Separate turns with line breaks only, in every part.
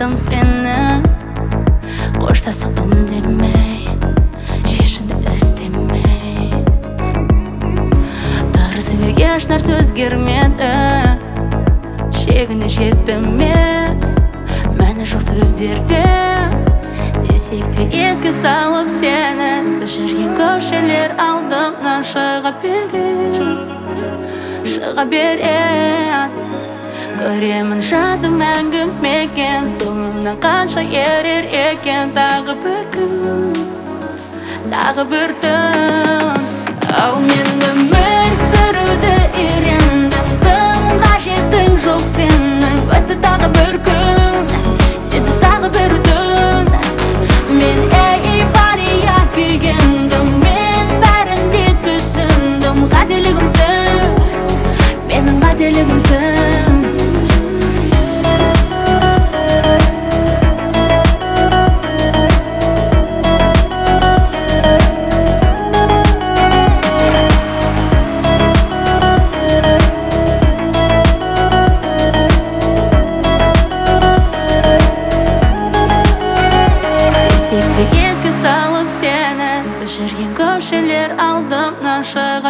Аңдадым сені қоштасып үндемей, шешімді іздемей. Дұрыс еш нәрсе өзгермеді, шегіне жетті ме мәні жоқ сөздерде. Десек те еске салып сені, біз жүрген көшелер алдымнан шыға береді. Көремін жады мәңгі мекен, соңымнан қанша ерер екен. Тағы бір күн, тағы бір түн. Ал мен өмір сүруді үйрендім, тым қажетің жоқ сенің. Өтті тағы бір күн, сенсіз тағы бір түн. Мен эйфория күйгендім, мен бәрін де түсіндім. Қателігімсің, менің қателігімсің. Еске салып сені, біз жүрген көшелер алдымнан шыға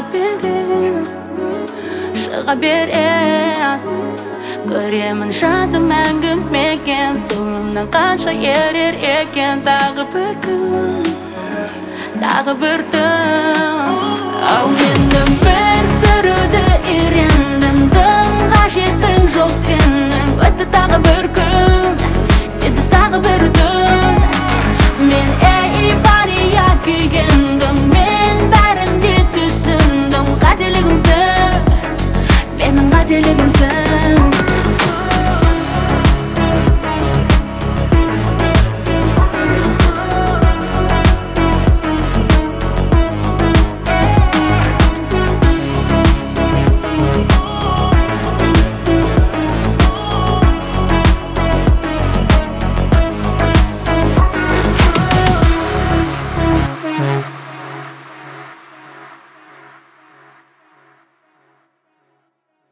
береді. Көремін жады мәңгі мекен, соңымнан қанша ерер екен. Тағы бір күн, тағы бір түн.